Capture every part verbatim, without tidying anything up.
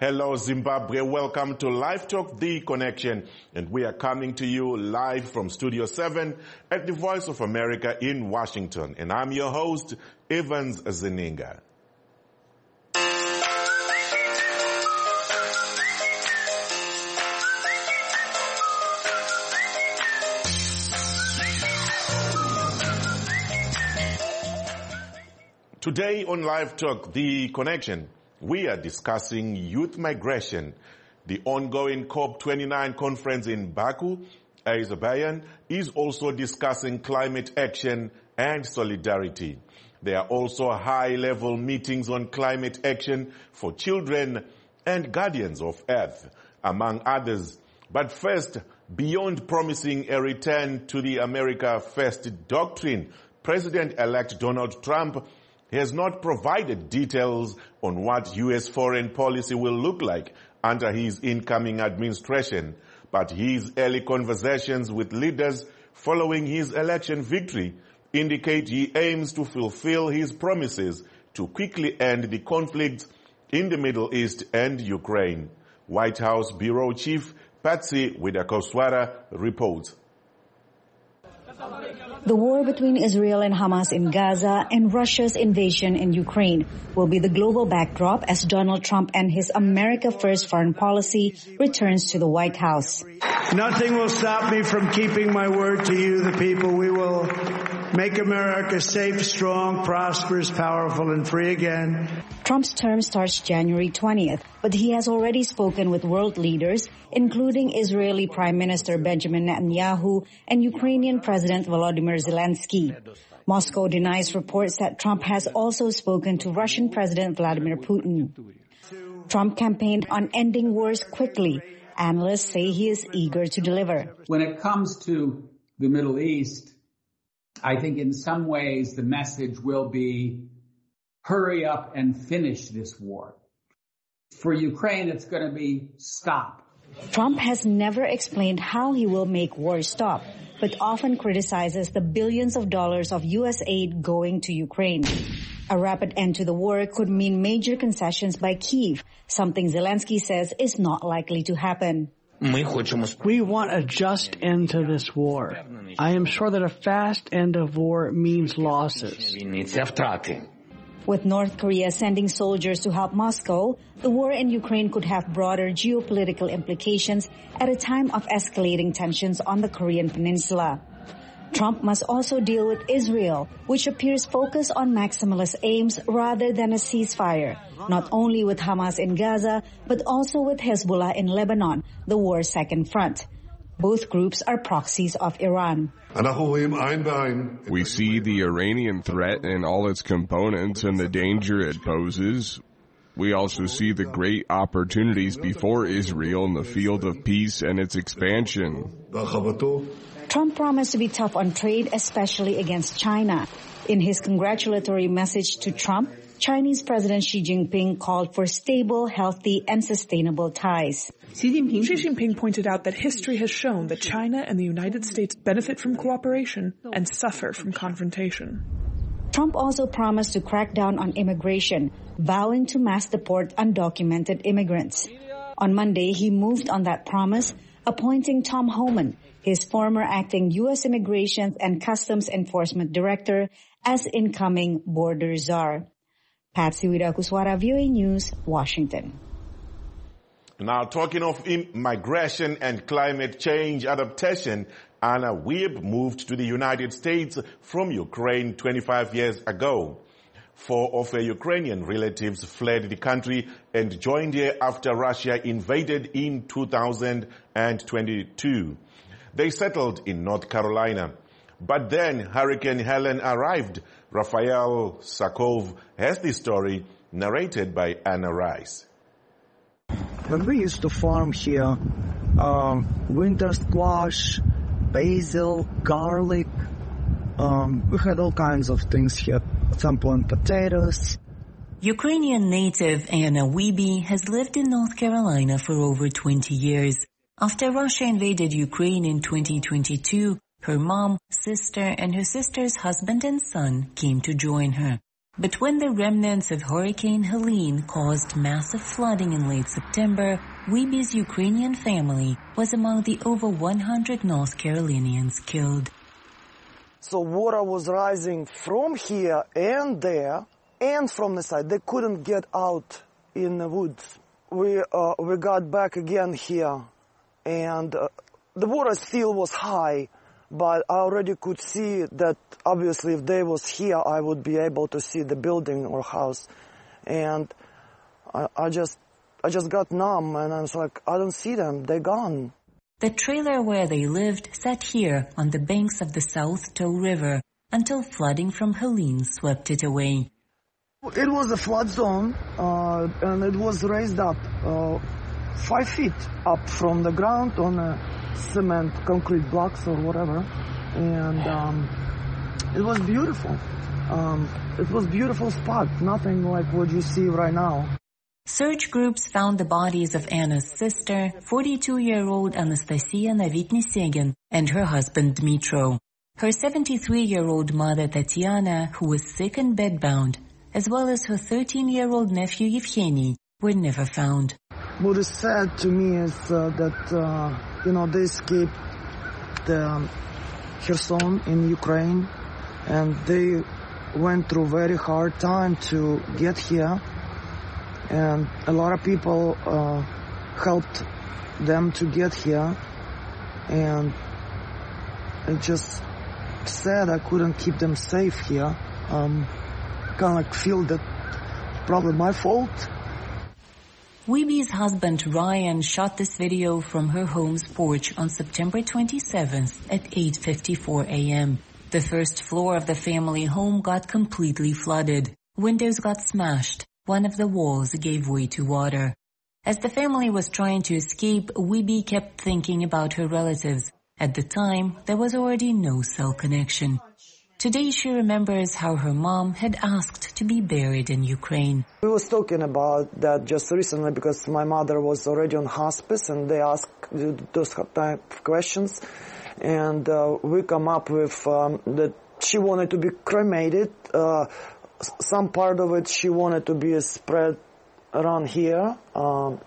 Hello, Zimbabwe. Welcome to Live Talk, The Connection. And we are coming to you live from Studio seven at the Voice of America in Washington. And I'm your host, Evans Zeninga. Today on Live Talk, The Connection, we are discussing youth migration. The ongoing COP twenty-nine conference in Baku, Azerbaijan, is also discussing climate action and solidarity. There are also high-level meetings on climate action for children and guardians of Earth, among others. But first, beyond promising a return to the America First doctrine, President-elect Donald Trump has not provided details on what U S foreign policy will look like under his incoming administration, but his early conversations with leaders following his election victory indicate he aims to fulfill his promises to quickly end the conflict in the Middle East and Ukraine. White House Bureau Chief Patsy Widakuswara reports. The war between Israel and Hamas in Gaza and Russia's invasion in Ukraine will be the global backdrop as Donald Trump and his America First foreign policy returns to the White House. Nothing will stop me from keeping my word to you, the people. We will make America safe, strong, prosperous, powerful, and free again. Trump's term starts January twentieth, but he has already spoken with world leaders, including Israeli Prime Minister Benjamin Netanyahu and Ukrainian President Volodymyr Zelensky. Moscow denies reports that Trump has also spoken to Russian President Vladimir Putin. Trump campaigned on ending wars quickly. Analysts say he is eager to deliver. When it comes to the Middle East, I think in some ways the message will be, hurry up and finish this war. For Ukraine, it's going to be stop. Trump has never explained how he will make war stop, but often criticizes the billions of dollars of U S aid going to Ukraine. A rapid end to the war could mean major concessions by Kyiv, something Zelensky says is not likely to happen. We want a just end to this war. I am sure that a fast end of war means losses. With North Korea sending soldiers to help Moscow, the war in Ukraine could have broader geopolitical implications at a time of escalating tensions on the Korean peninsula. Trump must also deal with Israel, which appears focused on maximalist aims rather than a ceasefire, not only with Hamas in Gaza, but also with Hezbollah in Lebanon, the war's second front. Both groups are proxies of Iran. We see the Iranian threat and all its components and the danger it poses. We also see the great opportunities before Israel in the field of peace and its expansion. Trump promised to be tough on trade, especially against China. In his congratulatory message to Trump, Chinese President Xi Jinping called for stable, healthy, and sustainable ties. Xi Jinping pointed out that history has shown that China and the United States benefit from cooperation and suffer from confrontation. Trump also promised to crack down on immigration, vowing to mass deport undocumented immigrants. On Monday, he moved on that promise, appointing Tom Homan, his former acting U S Immigration and Customs Enforcement Director, as incoming border czar. Patsy Widakuswara, V O A News, Washington. Now, talking of migration and climate change adaptation, Anna Wiebe moved to the United States from Ukraine twenty-five years ago. Four of her Ukrainian relatives fled the country and joined her after Russia invaded in two thousand twenty-two. They settled in North Carolina. But then Hurricane Helen arrived. Raphael Sakov has the story narrated by Anna Rice. When we used to farm here, um, winter squash, basil, garlic, um, we had all kinds of things here. At some point, potatoes. Ukrainian native Anna Wiebe has lived in North Carolina for over twenty years. After Russia invaded Ukraine in twenty twenty-two, her mom, sister, and her sister's husband and son came to join her. But when the remnants of Hurricane Helene caused massive flooding in late September, Weeby's Ukrainian family was among the over one hundred North Carolinians killed. So water was rising from here and there and from the side. They couldn't get out in the woods. We uh, we got back again here, and uh, the water still was high, but I already could see that obviously if they was here, I would be able to see the building or house. And I, I just I just got numb, and I was like, I don't see them. They're gone. The trailer where they lived sat here on the banks of the South Tow River until flooding from Helene swept it away. It was a flood zone, uh, and it was raised up uh, five feet up from the ground on a cement concrete blocks or whatever, and um, it was beautiful. Um, it was a beautiful spot, nothing like what you see right now. Search groups found the bodies of Anna's sister, forty-two-year-old Anastasia Navitny-Segin, and her husband Dmitro. Her seventy-three-year-old mother Tatiana, who was sick and bedbound, as well as her thirteen-year-old nephew Yevgeny, were never found. What is sad to me is uh, that, uh, you know, they escaped the um, Kherson in Ukraine, and they went through a very hard time to get here. And a lot of people uh, helped them to get here, and it's just sad I couldn't keep them safe here. Um, kind of like feel that probably my fault. Weeby's husband Ryan shot this video from her home's porch on September twenty-seventh at eight fifty-four a.m. The first floor of the family home got completely flooded. Windows got smashed. One of the walls gave way to water. As the family was trying to escape, Weeby kept thinking about her relatives. At the time, there was already no cell connection. Today she remembers how her mom had asked to be buried in Ukraine. We was talking about that just recently because my mother was already on hospice and they asked those type of questions. And uh, we come up with um, that she wanted to be cremated. Uh, Some part of it she wanted to be spread around here, um,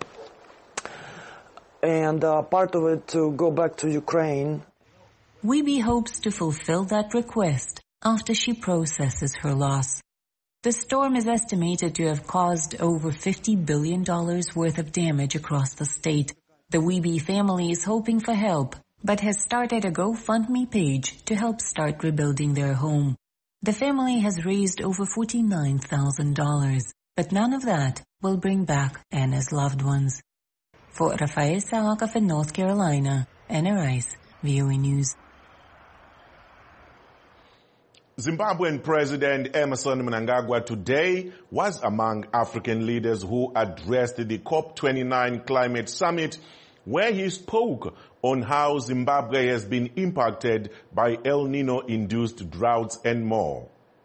and uh, part of it to go back to Ukraine. Weeby hopes to fulfill that request after she processes her loss. The storm is estimated to have caused over fifty billion dollars worth of damage across the state. The Weeby family is hoping for help, but has started a GoFundMe page to help start rebuilding their home. The family has raised over forty-nine thousand dollars, but none of that will bring back Anna's loved ones. For Rafael Saakov in North Carolina, Anna Rice, V O A News. Zimbabwean President Emmerson Mnangagwa today was among African leaders who addressed the COP twenty-nine Climate Summit, where he spoke on how Zimbabwe has been impacted by El Nino-induced droughts and more.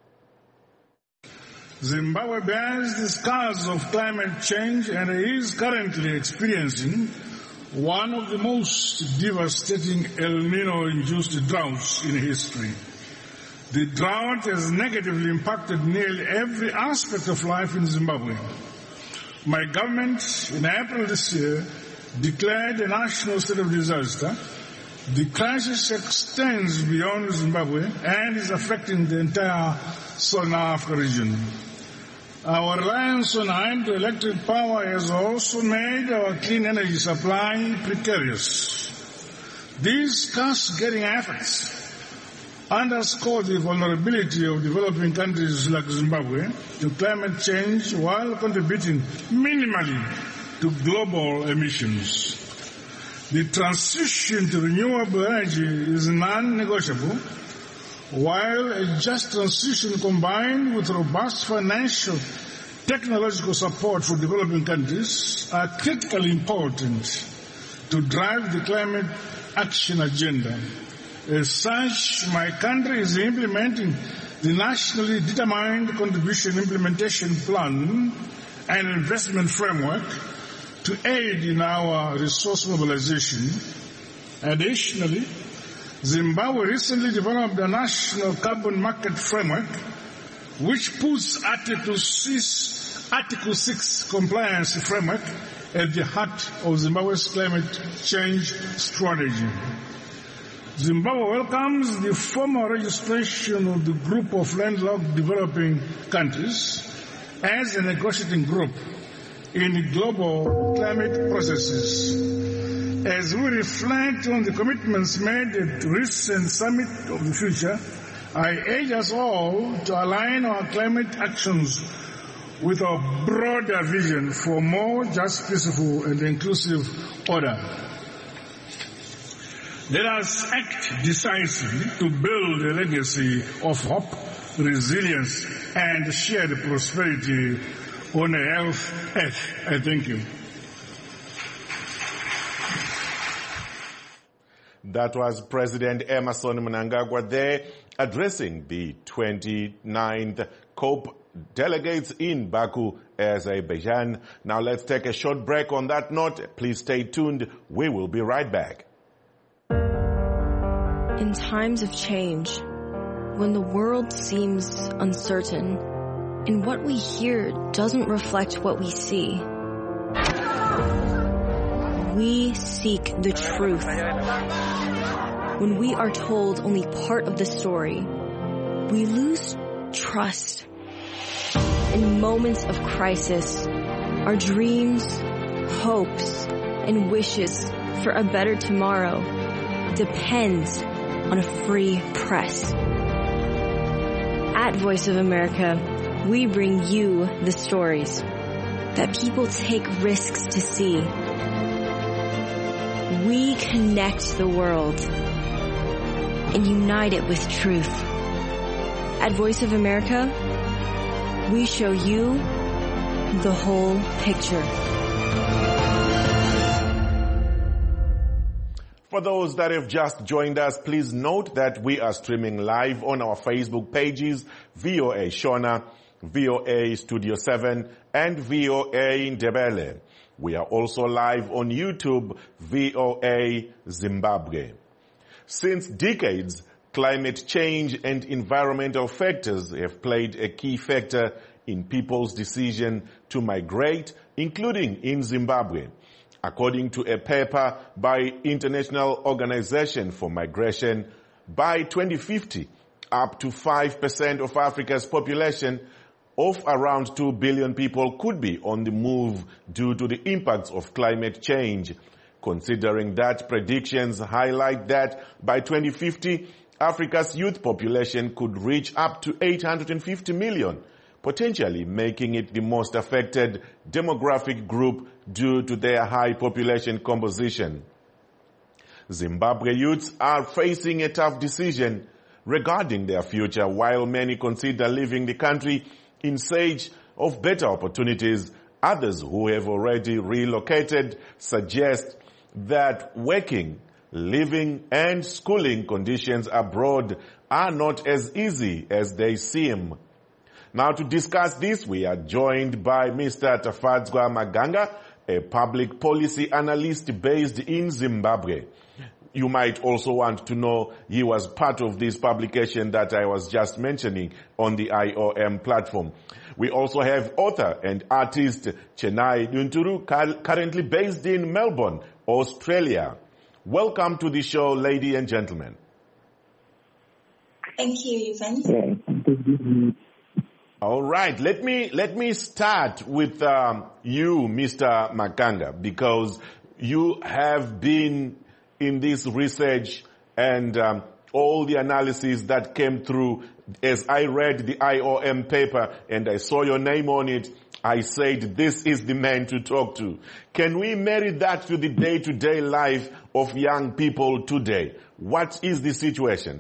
Zimbabwe bears the scars of climate change and is currently experiencing one of the most devastating El Nino-induced droughts in history. The drought has negatively impacted nearly every aspect of life in Zimbabwe. My government, in April this year, declared a national state of disaster. The crisis extends beyond Zimbabwe and is affecting the entire Southern Africa region. Our reliance on hydroelectric power has also made our clean energy supply precarious. These cascading efforts underscore the vulnerability of developing countries like Zimbabwe to climate change while contributing minimally to global emissions. The transition to renewable energy is non-negotiable, while a just transition combined with robust financial technological support for developing countries are critically important to drive the climate action agenda. As such, my country is implementing the nationally determined contribution implementation plan and investment framework to aid in our resource mobilization. Additionally, Zimbabwe recently developed a national carbon market framework which puts Article six, Article six compliance framework at the heart of Zimbabwe's climate change strategy. Zimbabwe welcomes the formal registration of the group of landlocked developing countries as a negotiating group in global climate processes. As we reflect on the commitments made at the recent Summit of the Future, I urge us all to align our climate actions with our broader vision for more just, peaceful, and inclusive order. Let us act decisively to build a legacy of hope, resilience, and shared prosperity on a healthy earth. I thank you. That was President Emmerson Mnangagwa there addressing the twenty-ninth COP delegates in Baku, Azerbaijan. Now let's take a short break on that note. Please stay tuned. We will be right back. In times of change, when the world seems uncertain and what we hear doesn't reflect what we see, we seek the truth. When we are told only part of the story, we lose trust. In moments of crisis, our dreams, hopes, and wishes for a better tomorrow depends on a free press. At Voice of America, we bring you the stories that people take risks to see. We connect the world and unite it with truth. At Voice of America, we show you the whole picture. For those that have just joined us, please note that we are streaming live on our Facebook pages, V O A Shona, V O A Studio seven, and V O A Ndebele. We are also live on YouTube, V O A Zimbabwe. Since decades, climate change and environmental factors have played a key factor in people's decision to migrate, including in Zimbabwe. According to a paper by International Organization for Migration, by twenty fifty, up to five percent of Africa's population of around two billion people could be on the move due to the impacts of climate change. Considering that, predictions highlight that by twenty fifty, Africa's youth population could reach up to eight hundred fifty million, potentially making it the most affected demographic group due to their high population composition. Zimbabwe youths are facing a tough decision regarding their future, while many consider leaving the country in search of better opportunities. Others who have already relocated suggest that working, living, and schooling conditions abroad are not as easy as they seem. Now, to discuss this, we are joined by Mister Tafadzwa Maganga, a public policy analyst based in Zimbabwe. You might also want to know he was part of this publication that I was just mentioning on the I O M platform. We also have author and artist Chenai Dunturu, currently based in Melbourne, Australia. Welcome to the show, ladies and gentlemen. Thank you, Ivan. All right, let me let me start with um, you, Mister Maganga, because you have been in this research and um, all the analysis that came through. As I read the I O M paper and I saw your name on it, I said, this is the man to talk to. Can we marry that to the day-to-day life of young people today? What is the situation?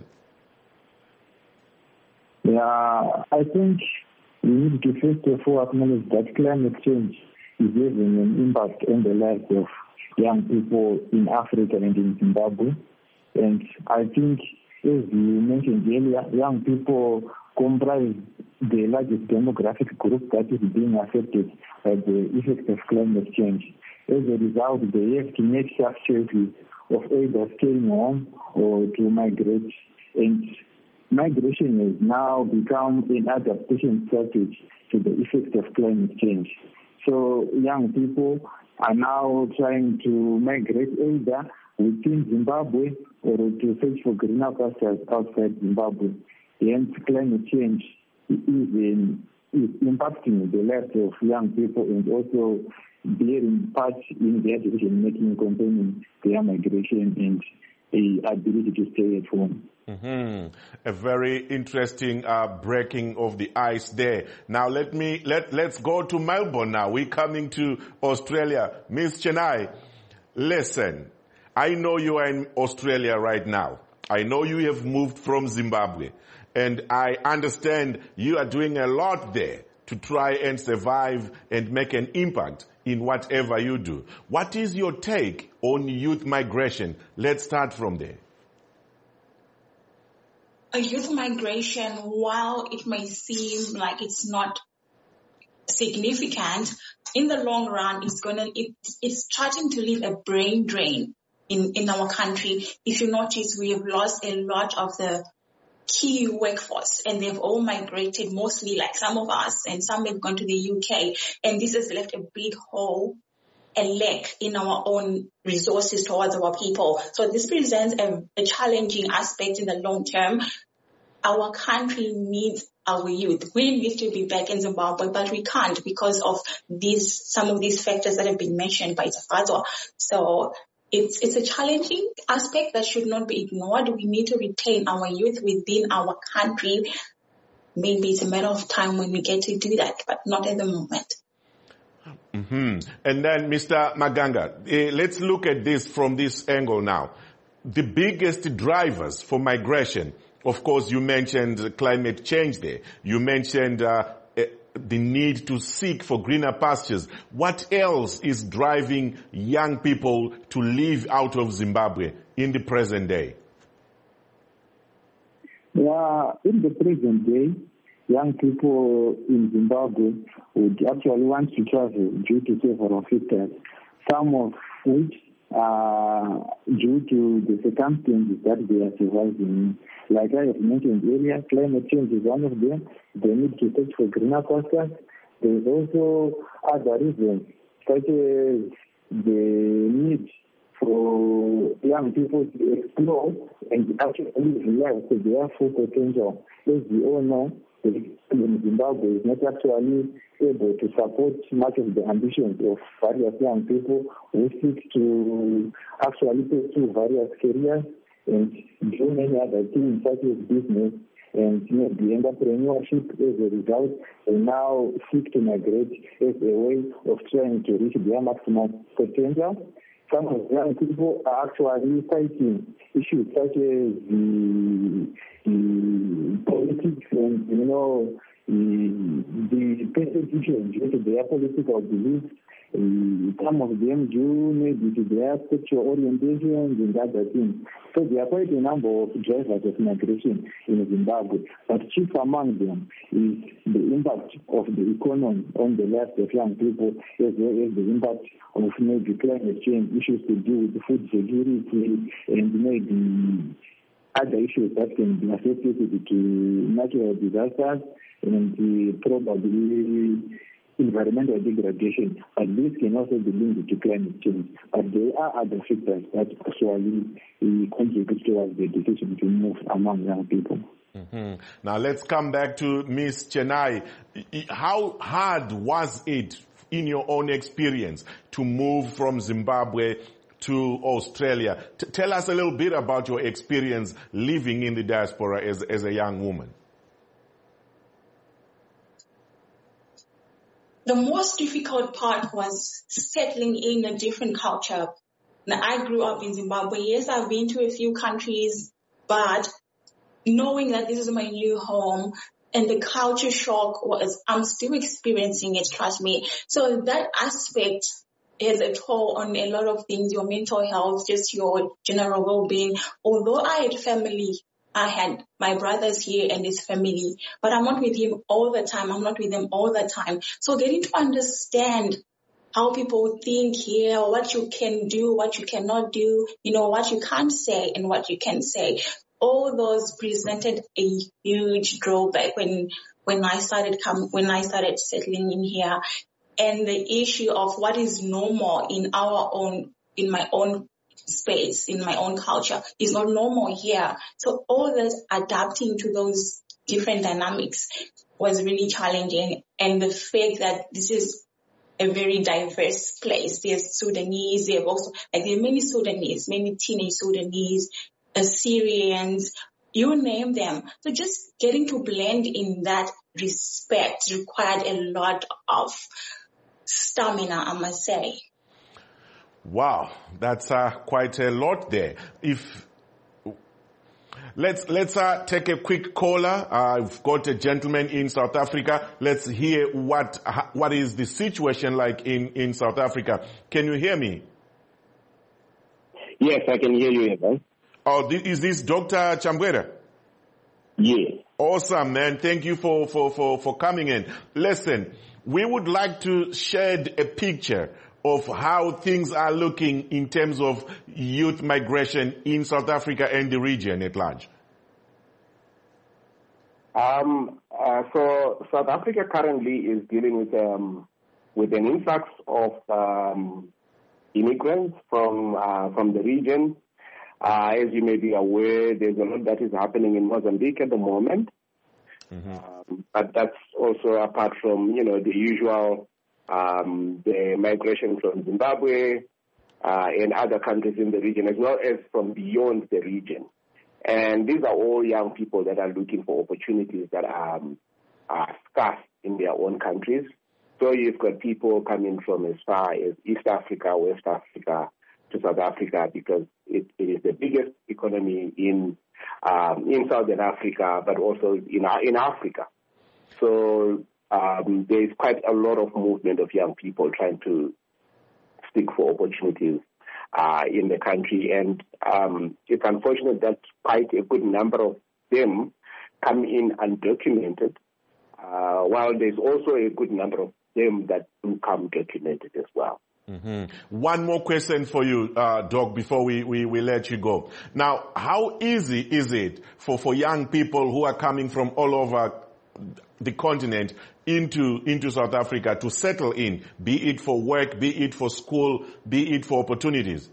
Yeah, I think we need to first of all acknowledge that climate change is having an impact on the lives of young people in Africa and in Zimbabwe. And I think, as you mentioned earlier, young people comprise the largest demographic group that is being affected by the effects of climate change. As a result, they have to make tough choices of either staying home or to migrate. And migration has now become an adaptation strategy to the effect of climate change. So young people are now trying to migrate either within Zimbabwe or to search for greener pastures outside Zimbabwe. Hence, climate change is, in, is impacting the lives of young people and also bearing part in their decision-making concerning their migration and the ability to stay at home. Mm-hmm. A very interesting uh, breaking of the ice there. Now let me let let's go to Melbourne. Now we're coming to Australia. Miss Chenai, listen. I know you are in Australia right now. I know you have moved from Zimbabwe, and I understand you are doing a lot there to try and survive and make an impact in whatever you do. What is your take on youth migration? Let's start from there. A youth migration, while it may seem like it's not significant, in the long run, it's gonna it, it's starting to leave a brain drain in, in our country. If you notice, we have lost a lot of the key workforce, and they've all migrated, mostly like some of us, and some have gone to the U K, and this has left a big hole, a lack in our own resources towards our people. So this presents a, a challenging aspect in the long term. Our country needs our youth. We need to be back in Zimbabwe, but we can't because of these, some of these factors that have been mentioned by Tafadzwa. So it's, it's a challenging aspect that should not be ignored. We need to retain our youth within our country. Maybe it's a matter of time when we get to do that, but not at the moment. Mm-hmm. And then, Mister Maganga, uh, let's look at this from this angle now. The biggest drivers for migration, of course, you mentioned climate change there. You mentioned uh, uh, the need to seek for greener pastures. What else is driving young people to leave out of Zimbabwe in the present day? Yeah, in the present day, young people in Zimbabwe would actually want to travel due to several factors, some of which are due to the circumstances that they are surviving. Like I have mentioned earlier, climate change is one of them. They need to search for greener pastures. There is also other reasons, such as the need for young people to explore and actually live life to their full potential. As we all know, in Zimbabwe is not actually able to support much of the ambitions of various young people who seek to actually pursue various careers and do many other things such as business and maybe entrepreneurship. As a result, they now seek to migrate as a way of trying to reach their maximum potential. Some of the young people are actually fighting issues such as the, the politics and, you know, the, the persecution due to their political beliefs. Some of them due maybe to their sexual orientations and other things. So there are quite a number of drivers of migration in Zimbabwe. But chief among them is the impact of the economy on the lives of young people, as well as the impact of maybe climate change, issues to do with food security, and maybe other issues that can be associated to natural disasters and the probably environmental degradation, but this can also be linked to climate change. But there are other factors that actually contribute towards the decision to move among young people. Mm-hmm. Now let's come back to Miss Chenai. How hard was it, in your own experience, to move from Zimbabwe to Australia? T- tell us a little bit about your experience living in the diaspora as, as a young woman. The most difficult part was settling in a different culture. Now, I grew up in Zimbabwe. Yes, I've been to a few countries, but knowing that this is my new home and the culture shock was, I'm still experiencing it, trust me. So that aspect has a toll on a lot of things, your mental health, just your general well-being. Although I had family, I had my brothers here and his family, but I'm not with him all the time. I'm not with them all the time. So getting to understand how people think here, what you can do, what you cannot do, you know, what you can't say and what you can say. all those presented a huge drawback when when I started come when I started settling in here, and the issue of what is normal in our own in my own space, in my own culture, is not normal here. So all that adapting to those different dynamics was really challenging, and the fact that this is a very diverse place. There's Sudanese, there are also like there are many Sudanese, many teenage Sudanese, Assyrians, you name them. So just getting to blend in that respect required a lot of stamina, I must say. Wow, that's uh, quite a lot there. If Let's let's uh, take a quick caller. Uh, I've got a gentleman in South Africa. Let's hear what what is the situation like in, in South Africa. Can you hear me? Yes, I can hear you, Evan. Oh, is this Doctor Chambwera? Yes. Awesome, man. Thank you for, for, for, for coming in. Listen, we would like to shed a picture of how things are looking in terms of youth migration in South Africa and the region at large. Um, uh, so South Africa currently is dealing with um, with an influx of um, immigrants from uh, from the region. Uh, as you may be aware, there's a lot that is happening in Mozambique at the moment. Mm-hmm. Um, but that's also apart from, you know, the usual Um, the migration from Zimbabwe uh, and other countries in the region, as well as from beyond the region. And these are all young people that are looking for opportunities that are, um, are scarce in their own countries. So you've got people coming from as far as East Africa, West Africa, to South Africa, because it, it is the biggest economy in um, in Southern Africa, but also in in Africa. So Um, there is quite a lot of movement of young people trying to seek for opportunities uh, in the country, and um, it's unfortunate that quite a good number of them come in undocumented, uh, while there's also a good number of them that do come documented as well. Mm-hmm. One more question for you, uh, Doc, before we, we, we let you go. Now, how easy is it for, for young people who are coming from all over the continent into into South Africa to settle in, be it for work, be it for school, be it for opportunities?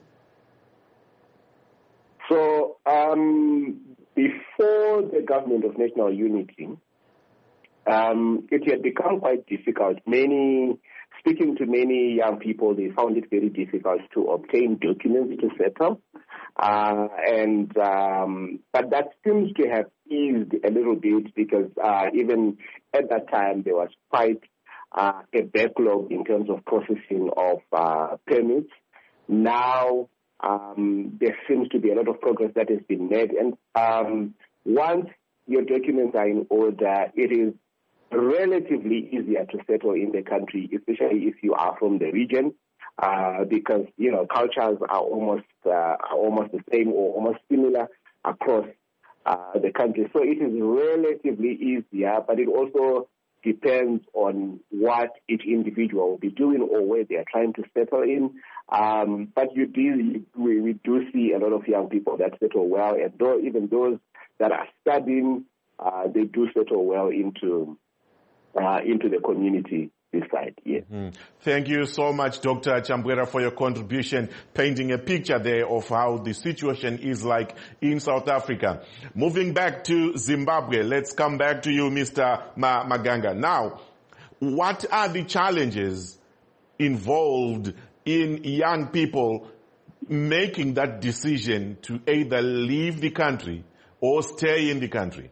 So um, before the government of national unity, um, it had become quite difficult. Many, speaking to many young people, they found it very difficult to obtain documents to settle. Uh, and um, but that seems to have eased a little bit, because uh, even at that time there was quite uh, a backlog in terms of processing of uh, permits. Now um, there seems to be a lot of progress that has been made, and um, once your documents are in order, it is relatively easier to settle in the country, especially if you are from the region. Uh, because, you know, cultures are almost uh, are almost the same or almost similar across uh, the country. So it is relatively easier, but it also depends on what each individual will be doing or where they are trying to settle in. Um, but you do, we, we do see a lot of young people that settle well, and though, even those that are studying, uh, they do settle well into uh, into the community. This side, yes. Mm-hmm. Thank you so much, Doctor Chambwera, for your contribution, painting a picture there of how the situation is like in South Africa. Moving back to Zimbabwe, let's come back to you, Mister Ma- Maganga. Now, what are the challenges involved in young people making that decision to either leave the country or stay in the country?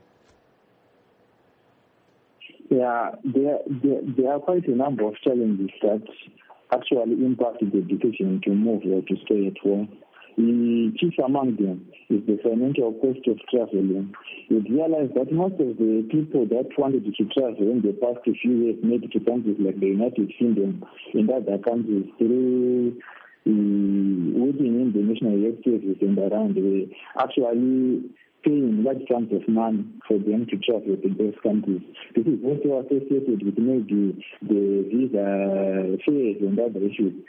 Yeah, there, there, there are quite a number of challenges that actually impact the decision to move or to stay at home. The chief among them is the financial cost of traveling. You realize that most of the people that wanted to travel in the past few years made to countries like the United Kingdom and other countries through uh, waiting in the national health service and around the actually paying large sums of money for them to travel to those countries. This is also associated with maybe the visa fares and other issues.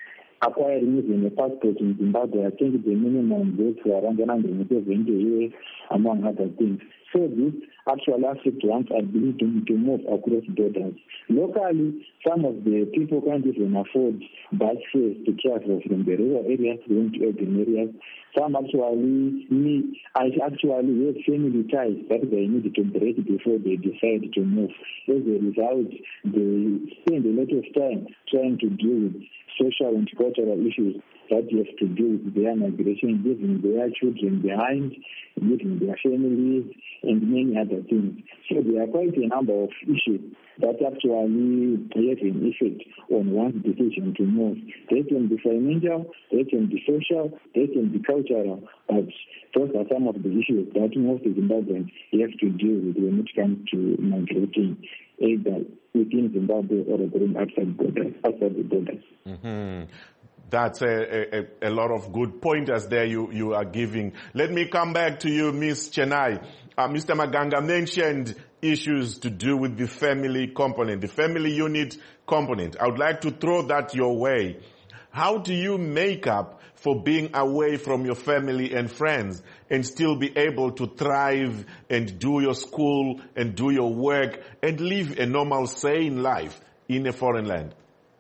acquiring even a passport in Zimbabwe. I think the minimum goes for around one hundred seventy years, among other things. So this actual Africans are willing to move across borders. Locally, some of the people can't even afford bus fares to travel from the rural areas going to urban areas. Some actually need, I actually have family ties that they need to break before they decide to move. As a result, they spend a lot of time trying to deal with social and cultural issues that you have to do with their migration, leaving their children behind, leaving their families, and many other things. So there are quite a number of issues that actually have an effect on one's decision to move. They can be financial, they can be social, they can be cultural, but those are some of the issues that most Zimbabweans have to deal with when it comes to migrating, either within Zimbabwe or going outside borders, outside the borders. Mm-hmm. That's a, a, a lot of good pointers there you, you are giving. Let me come back to you, Miz Chenai. Uh, Mister Maganga mentioned issues to do with the family component, the family unit component. I would like to throw that your way. How do you make up for being away from your family and friends and still be able to thrive and do your school and do your work and live a normal, sane life in a foreign land?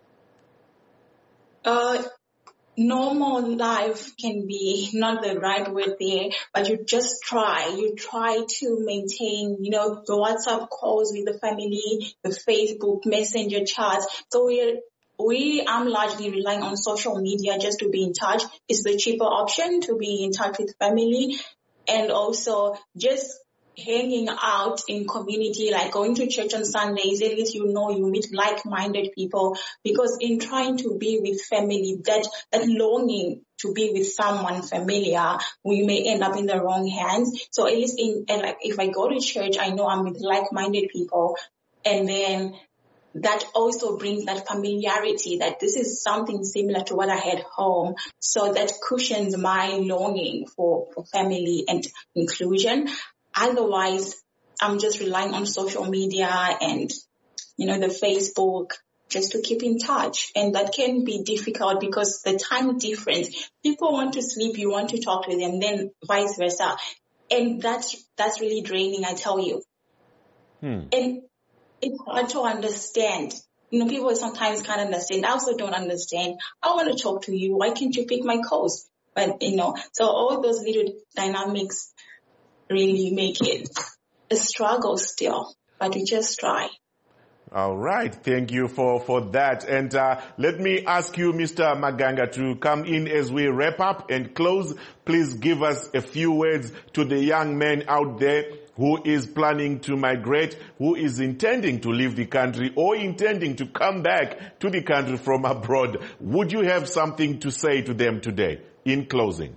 Uh, normal life can be not the right word there, but you just try. You try to maintain, you know, the WhatsApp calls with the family, the Facebook Messenger chats. So we're We, I'm largely relying on social media just to be in touch. It's the cheaper option to be in touch with family, and also just hanging out in community, like going to church on Sundays. At least you know you meet like-minded people, because in trying to be with family, that, that longing to be with someone familiar, we may end up in the wrong hands. So at least in, and like if I go to church, I know I'm with like-minded people, and then that also brings that familiarity that this is something similar to what I had home. So that cushions my longing for, for family and inclusion. Otherwise, I'm just relying on social media and, you know, the Facebook just to keep in touch. And that can be difficult because the time difference, people want to sleep, you want to talk to them, then vice versa. And that's, that's really draining, I tell you. Hmm. And it's hard to understand. You know, people sometimes can't understand. I also don't understand. I want to talk to you. Why can't you pick my calls? But, you know, so all those little dynamics really make it a struggle still. But we just try. All right. Thank you for, for that. And uh, let me ask you, Mister Maganga, to come in as we wrap up and close. Please give us a few words to the young men out there who is planning to migrate, who is intending to leave the country or intending to come back to the country from abroad. Would you have something to say to them today in closing?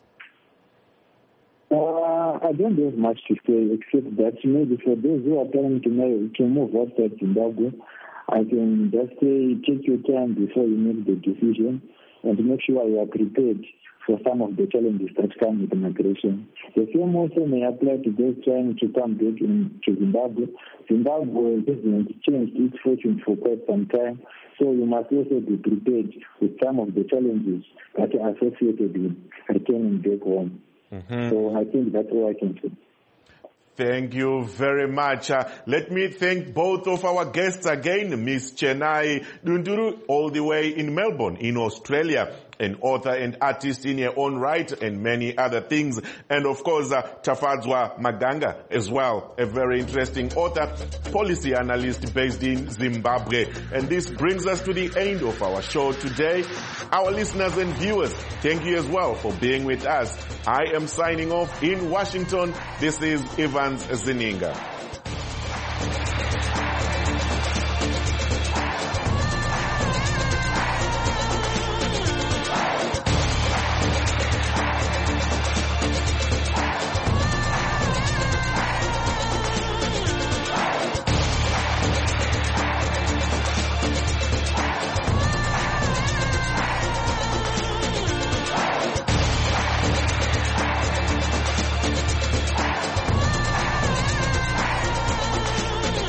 Uh, I don't have much to say except that maybe for those who are planning to move, to move outside Zimbabwe, I can just say take your time before you make the decision and make sure you are prepared for some of the challenges that come with migration. The same also may apply to those trying to come back in, to Zimbabwe. Zimbabwe hasn't changed its fortune for quite some time, so you must also be prepared with some of the challenges that are associated with returning back home. Mm-hmm. So I think that's all I can say. Thank you very much. Uh, let me thank both of our guests again, Miz Chenai Dunduru, all the way in Melbourne, in Australia, an author and artist in her own right, and many other things. And of course, uh, Tafadzwa Maganga as well, a very interesting author, policy analyst based in Zimbabwe. And this brings us to the end of our show today. Our listeners and viewers, thank you as well for being with us. I am signing off in Washington. This is Evans Zininga.